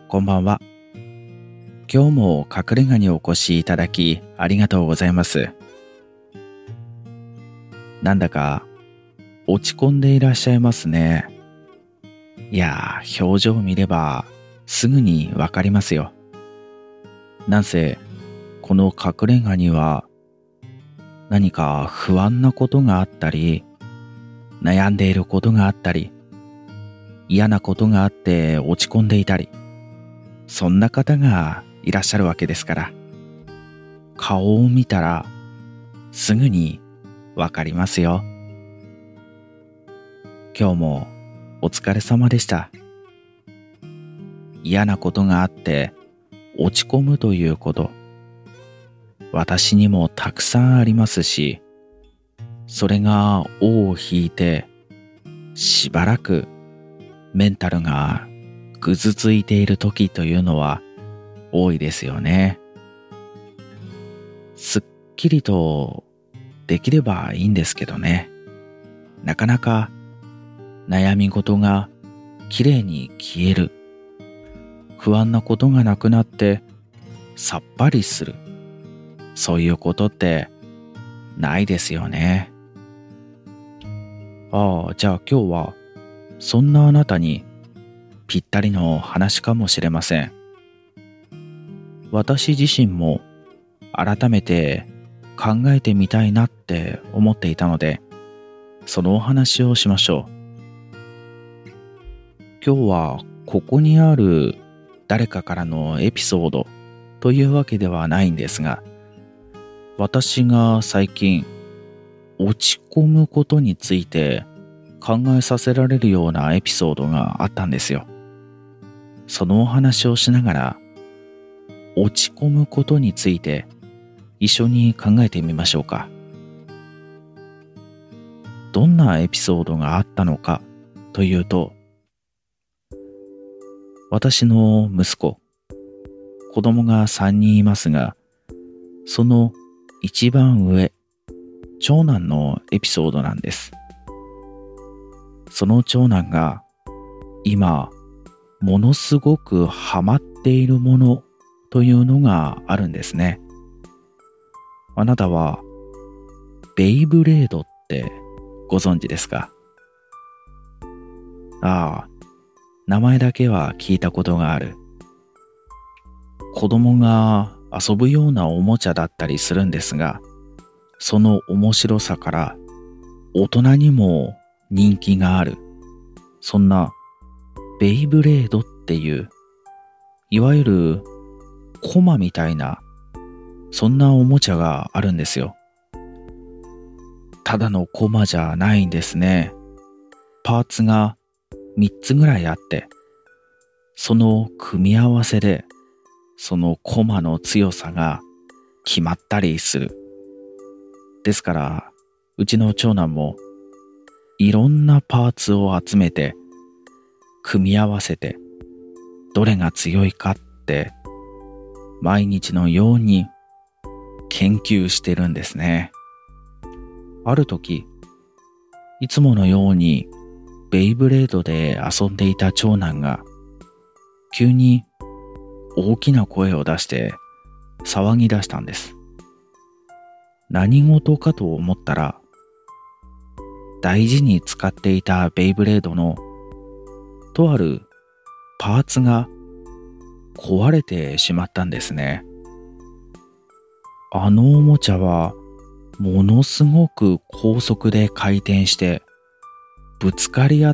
こんばんは。今日も隠れ家にお越しいただきありがとうございます。なんだか落ち込んでいらっしゃいますね。いや表情を見ればすぐにわかりますよ。なんせこの隠れ家には何か不安なことがあったり、悩んでいることがあったり、嫌なことがあって落ち込んでいたり、そんな方がいらっしゃるわけですから、顔を見たらすぐにわかりますよ。今日もお疲れ様でした。嫌なことがあって落ち込むということ、私にもたくさんありますし、それが尾を引いてしばらくメンタルがぐずついている時というのは多いですよね。すっきりとできればいいんですけどね。なかなか悩み事がきれいに消える。不安なことがなくなってさっぱりする。そういうことってないですよね。じゃあ今日はそんなあなたにぴったりの話かもしれません。私自身も改めて考えてみたいなって思っていたので、そのお話をしましょう。今日はここにある誰かからのエピソードというわけではないんですが、私が最近落ち込むことについて考えさせられるようなエピソードがあったんですよ。そのお話をしながら、落ち込むことについて一緒に考えてみましょうか。どんなエピソードがあったのかというと、私の息子、子供が3人いますが、その一番上、長男のエピソードなんです。その長男が今ものすごくハマっているものというのがあるんですね。あなたはベイブレードってご存知ですか？名前だけは聞いたことがある。子供が遊ぶようなおもちゃだったりするんですが、その面白さから大人にも人気がある。そんなベイブレードっていう、いわゆるコマみたいな、そんなおもちゃがあるんですよ。ただのコマじゃないんですね。パーツが3つぐらいあって、その組み合わせでそのコマの強さが決まったりする。ですからうちの長男もいろんなパーツを集めて組み合わせて、どれが強いかって毎日のように研究してるんですね。ある時、いつものようにベイブレードで遊んでいた長男が急に大きな声を出して騒ぎ出したんです。何事かと思ったら、大事に使っていたベイブレードのとあるパーツが壊れてしまったんですね。あのおもちゃはものすごく高速で回転してぶつかり合って、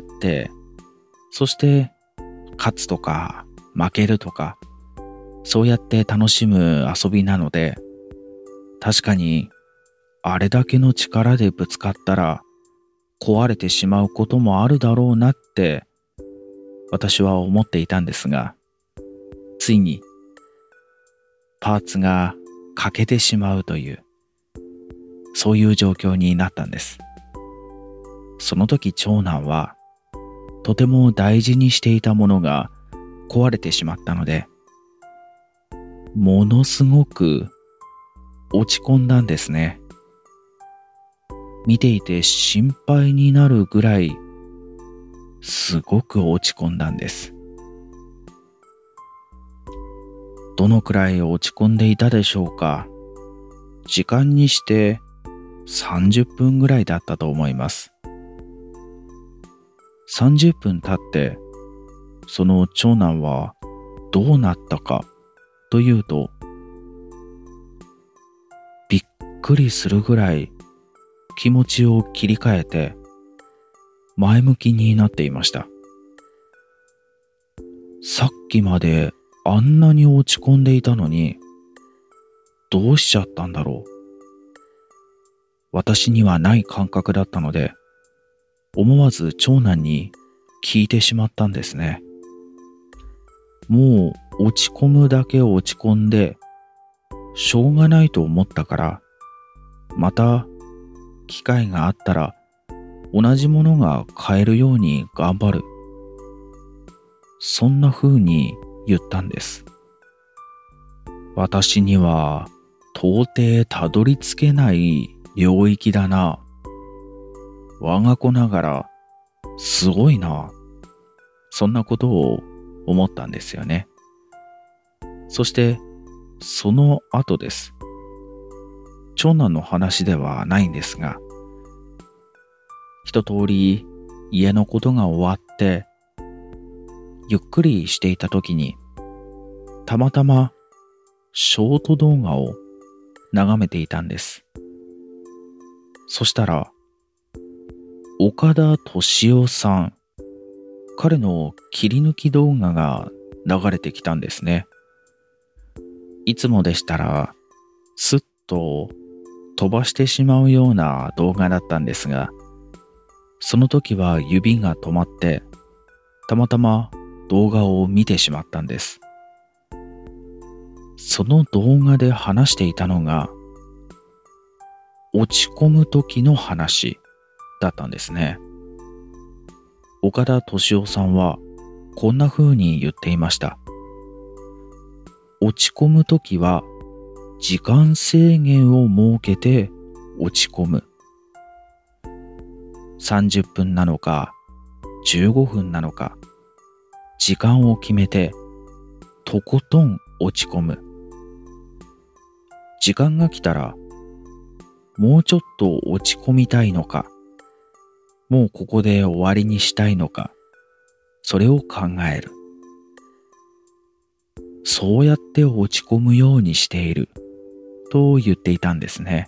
そして勝つとか負けるとか、そうやって楽しむ遊びなので、確かにあれだけの力でぶつかったら壊れてしまうこともあるだろうなって私は思っていたんですが、ついにパーツが欠けてしまうという、そういう状況になったんです。その時長男はとても大事にしていたものが壊れてしまったので、ものすごく落ち込んだんですね。見ていて心配になるぐらいすごく落ち込んだんです。 どのくらい落ち込んでいたでしょうか。時間にして30分ぐらいだったと思います。30分経って、その長男はどうなったかというと、びっくりするぐらい気持ちを切り替えて前向きになっていました。さっきまであんなに落ち込んでいたのに、どうしちゃったんだろう。私にはない感覚だったので、思わず長男に聞いてしまったんですね。もう落ち込むだけ落ち込んで、しょうがないと思ったから、また機会があったら同じものが買えるように頑張る。そんな風に言ったんです。私には到底たどり着けない領域だな。我が子ながらすごいな。そんなことを思ったんですよね。そしてその後です。長男の話ではないんですが、一通り家のことが終わってゆっくりしていた時に、たまたまショート動画を眺めていたんです。そしたら岡田敏夫さん、彼の切り抜き動画が流れてきたんですね。いつもでしたらスッと飛ばしてしまうような動画だったんですが、その時は指が止まってたまたま動画を見てしまったんです。その動画で話していたのが落ち込む時の話だったんですね。岡田敏夫さんはこんな風に言っていました。落ち込む時は時間制限を設けて落ち込む。30分なのか15分なのか、時間を決めてとことん落ち込む。時間が来たらもうちょっと落ち込みたいのか、もうここで終わりにしたいのか、それを考える。そうやって落ち込むようにしていると言っていたんですね。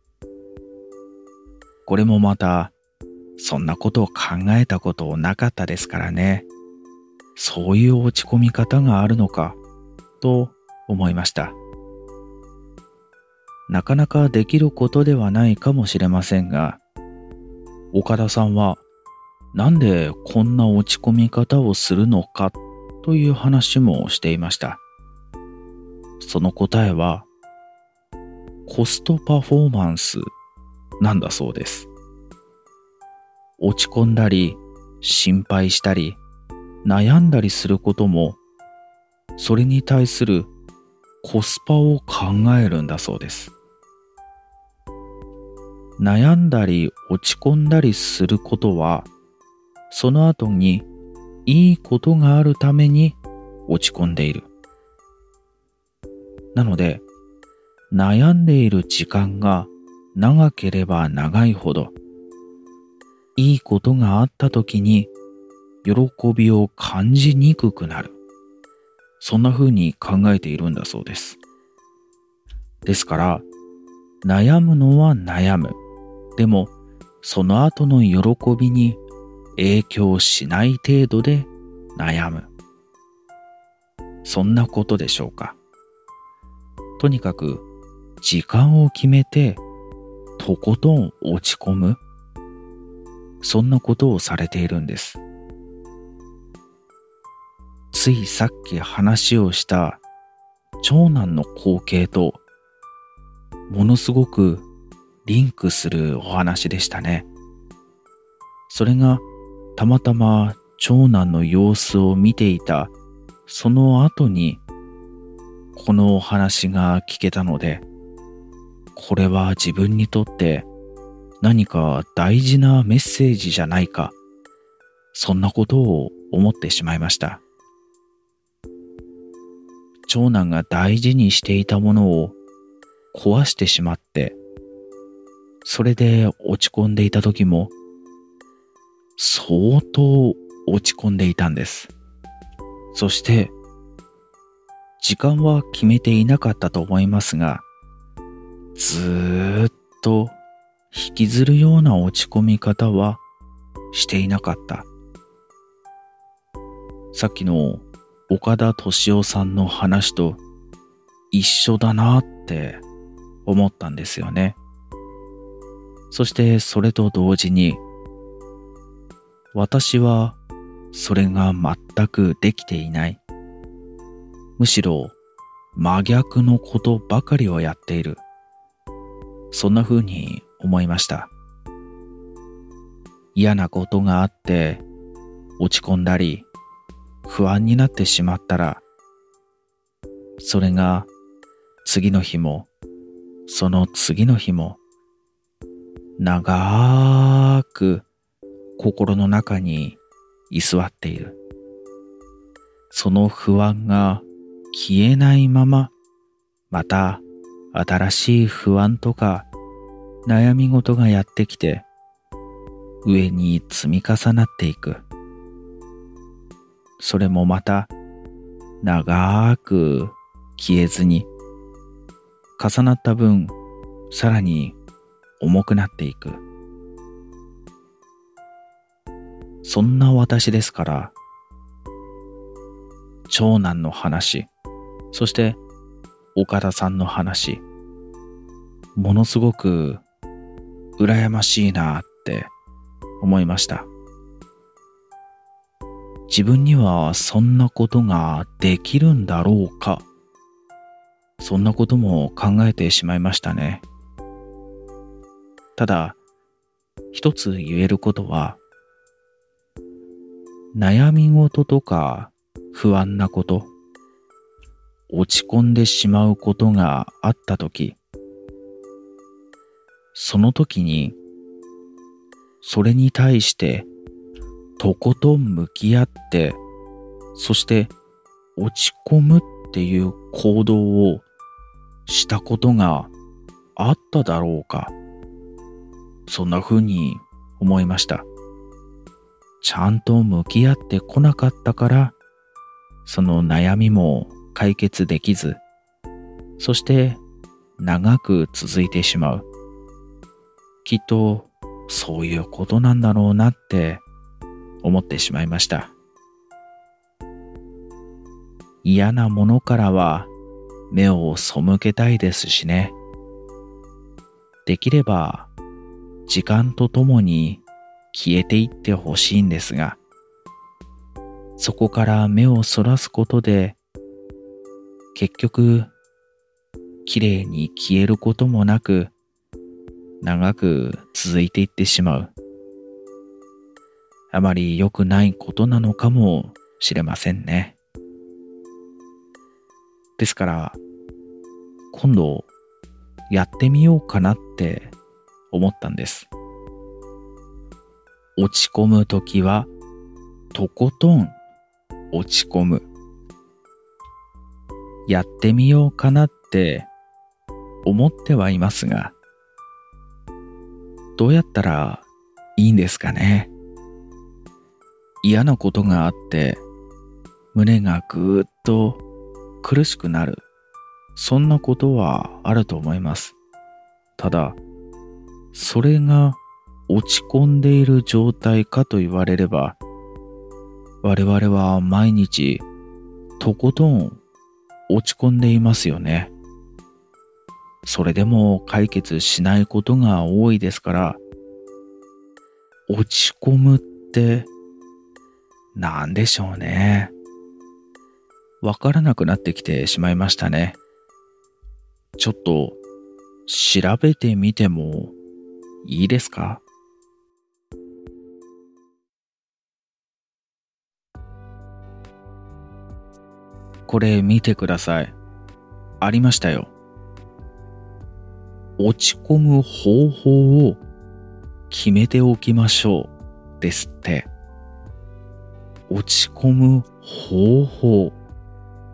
これもまたそんなことを考えたことなかったですからね。そういう落ち込み方があるのかと思いました。なかなかできることではないかもしれませんが、岡田さんはなんでこんな落ち込み方をするのかという話もしていました。その答えはコストパフォーマンスなんだそうです。落ち込んだり心配したり悩んだりすることも、それに対するコスパを考えるんだそうです。悩んだり落ち込んだりすることは、その後にいいことがあるために落ち込んでいる。なので、悩んでいる時間が長ければ長いほど、いいことがあった時に喜びを感じにくくなる。そんな風に考えているんだそうです。ですから、悩むのは悩む。でも、その後の喜びに影響しない程度で悩む。そんなことでしょうか。とにかく、時間を決めて、とことん落ち込む。そんなことをされているんです。ついさっき話をした長男の光景とものすごくリンクするお話でしたね。それがたまたま長男の様子を見ていたその後にこのお話が聞けたので、これは自分にとって何か大事なメッセージじゃないか、そんなことを思ってしまいました。 長男が大事にしていたものを壊してしまって、それで落ち込んでいた時も相当落ち込んでいたんです。そして時間は決めていなかったと思いますが、ずーっと引きずるような落ち込み方はしていなかった。さっきの岡田敏夫さんの話と一緒だなって思ったんですよね。そしてそれと同時に、私はそれが全くできていない。むしろ真逆のことばかりをやっている。そんな風に思いました。嫌なことがあって落ち込んだり不安になってしまったら、それが次の日もその次の日も長く心の中に居座っている。その不安が消えないまま、また新しい不安とか悩み事がやってきて、上に積み重なっていく。それもまた長く消えずに、重なった分さらに重くなっていく。そんな私ですから、長男の話、そして岡田さんの話、ものすごく羨ましいなって思いました。自分にはそんなことができるんだろうか。そんなことも考えてしまいましたね。ただ、一つ言えることは、悩み事とか不安なこと、落ち込んでしまうことがあったとき、その時に、それに対してとことん向き合って、そして落ち込むっていう行動をしたことがあっただろうか。そんな風に思いました。ちゃんと向き合ってこなかったから、その悩みも解決できず、そして長く続いてしまう。きっとそういうことなんだろうなって思ってしまいました。嫌なものからは目を背けたいですしね。できれば時間とともに消えていってほしいんですが、そこから目をそらすことで結局きれいに消えることもなく長く続いていってしまう。あまり良くないことなのかもしれませんね。ですから今度やってみようかなって思ったんです。落ち込むときはとことん落ち込む。やってみようかなって思ってはいますが、どうやったらいいんですかね。嫌なことがあって胸がぐーっと苦しくなる、そんなことはあると思います。ただそれが落ち込んでいる状態かと言われれば、我々は毎日とことん落ち込んでいますよね。それでも解決しないことが多いですから、落ち込むってなんでしょうね。わからなくなってきてしまいましたね。ちょっと調べてみてもいいですか？これ見てください。ありましたよ。落ち込む方法を決めておきましょうですって。落ち込む方法。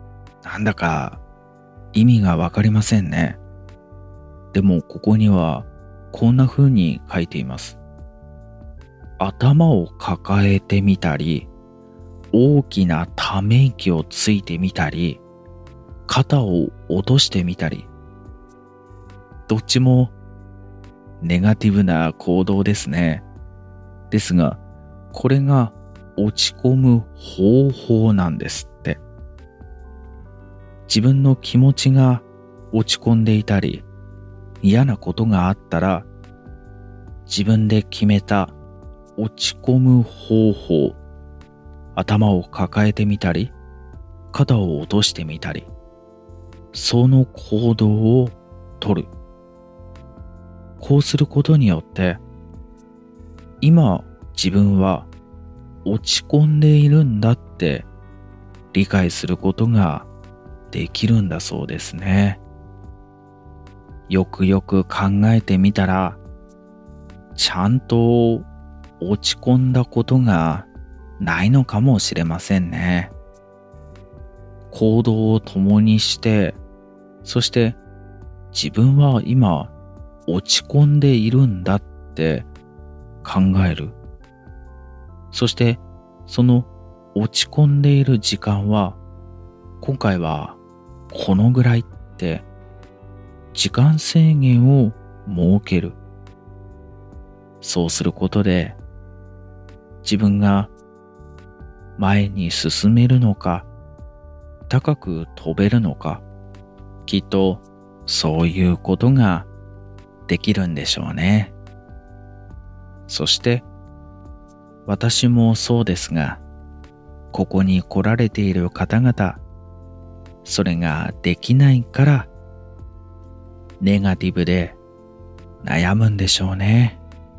なんだか意味がわかりませんね。でもここにはこんな風に書いています。頭を抱えてみたり、大きなため息をついてみたり、肩を落としてみたり、どっちもネガティブな行動ですね。ですが、これが落ち込む方法なんですって。自分の気持ちが落ち込んでいたり、嫌なことがあったら、自分で決めた落ち込む方法、頭を抱えてみたり、肩を落としてみたり、その行動をとる。こうすることによって、今自分は落ち込んでいるんだって理解することができるんだそうですね。よくよく考えてみたら、ちゃんと落ち込んだことがないのかもしれませんね。行動を共にして、そして自分は今落ち込んでいるんだって考える。そしてその落ち込んでいる時間は今回はこのぐらいって時間制限を設ける。そうすることで自分が前に進めるのか高く飛べるのか、きっとそういうことができるんでしょうね。そして私もそうですが、ここに来られている方々、それができないからネガティブで悩むんでしょうね。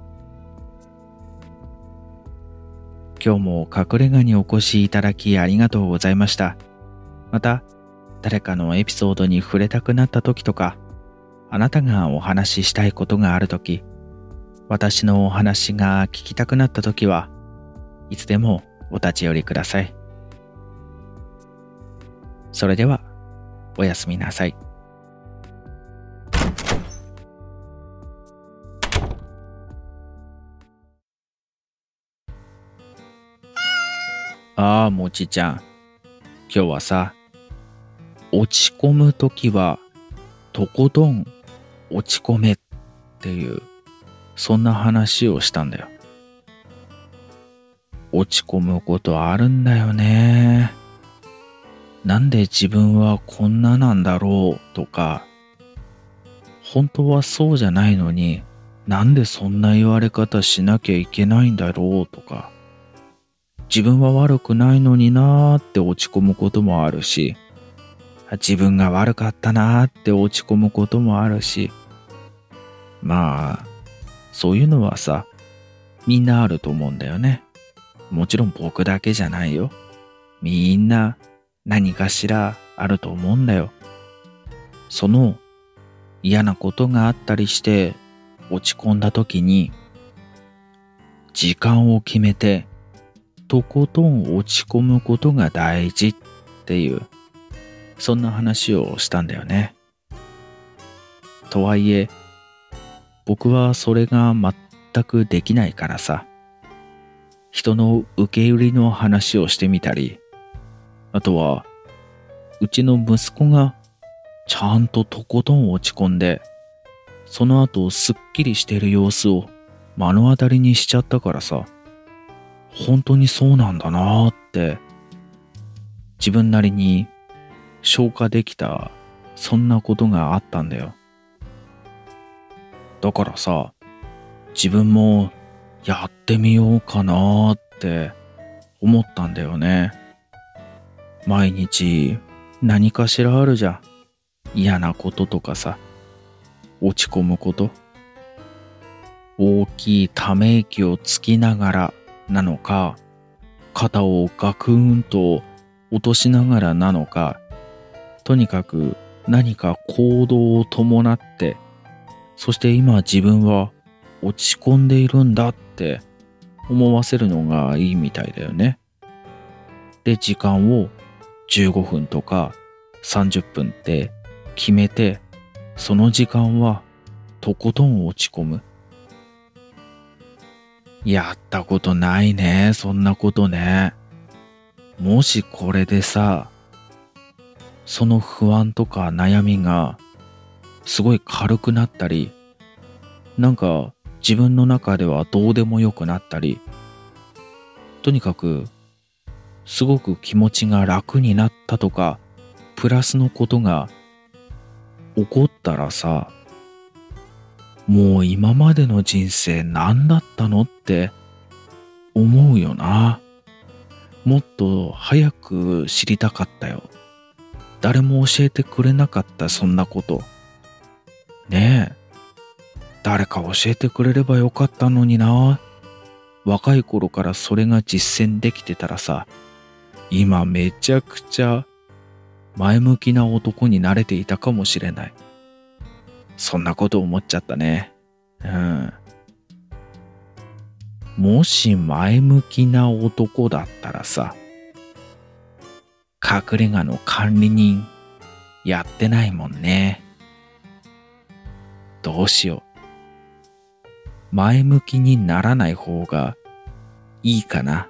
今日も隠れ家にお越しいただきありがとうございました。また、誰かのエピソードに触れたくなった時とか、あなたがお話ししたいことがある時、私のお話が聞きたくなった時はいつでもお立ち寄りください。それでは、おやすみなさい。ああ、もちちゃん。今日はさ、落ち込むときは、とことん落ち込めっていう、そんな話をしたんだよ。落ち込むことあるんだよね。なんで自分はこんななんだろうとか、本当はそうじゃないのに、なんでそんな言われ方しなきゃいけないんだろうとか、自分は悪くないのになーって落ち込むこともあるし、自分が悪かったなーって落ち込むこともあるし、まあ、そういうのはさ、みんなあると思うんだよね。もちろん僕だけじゃないよ。みんな何かしらあると思うんだよ。その嫌なことがあったりして落ち込んだ時に、時間を決めてとことん落ち込むことが大事っていう、そんな話をしたんだよね。とはいえ、僕はそれが全くできないからさ、人の受け売りの話をしてみたり、あとは、うちの息子がちゃんととことん落ち込んで、その後すっきりしている様子を目の当たりにしちゃったからさ、本当にそうなんだなーって自分なりに消化できた、そんなことがあったんだよ。だからさ、自分もやってみようかなーって思ったんだよね。毎日何かしらあるじゃん。嫌なこととかさ、落ち込むこと。大きいため息をつきながらなのか、肩をガクーンと落としながらなのか、とにかく何か行動を伴って、そして今自分は落ち込んでいるんだって思わせるのがいいみたいだよね。で、時間を15分とか 30分って決めて、その時間はとことん落ち込む。やったことないね、そんなことね。もしこれでさ、その不安とか悩みがすごい軽くなったり、なんか自分の中ではどうでもよくなったり、とにかくすごく気持ちが楽になったとか、プラスのことが起こったらさ、もう今までの人生何だったのって思うよな。もっと早く知りたかったよ。誰も教えてくれなかったそんなこと。ねえ、誰か教えてくれればよかったのにな。若い頃からそれが実践できてたらさ、今めちゃくちゃ前向きな男になれていたかもしれない。そんなこと思っちゃったね。もし前向きな男だったらさ、隠れ家の管理人やってないもんね。どうしよう。前向きにならない方がいいかな。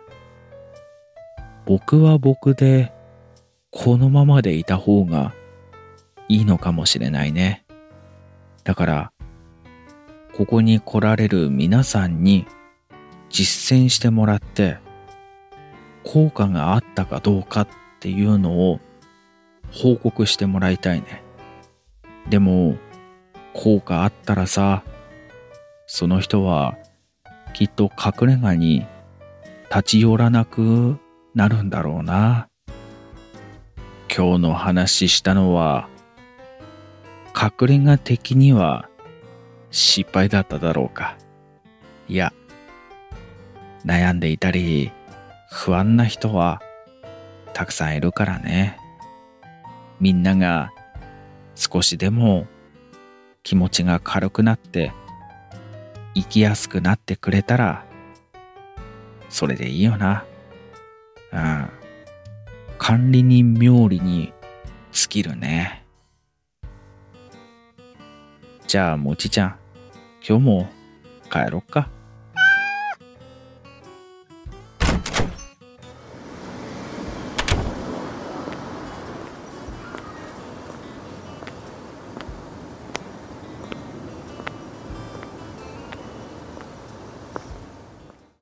僕は僕でこのままでいた方がいいのかもしれないね。だからここに来られる皆さんに実践してもらって効果があったかどうかっていうのを報告してもらいたいね。でも効果あったらさ、その人はきっと隠れ家に立ち寄らなくなるんだろうな。今日の話したのは隠れ家的には失敗だっただろうか。いや、悩んでいたり不安な人はたくさんいるからね。みんなが少しでも気持ちが軽くなって生きやすくなってくれたらそれでいいよな。管理人冥利に尽きるね。じゃあもちちゃん、今日も帰ろっか。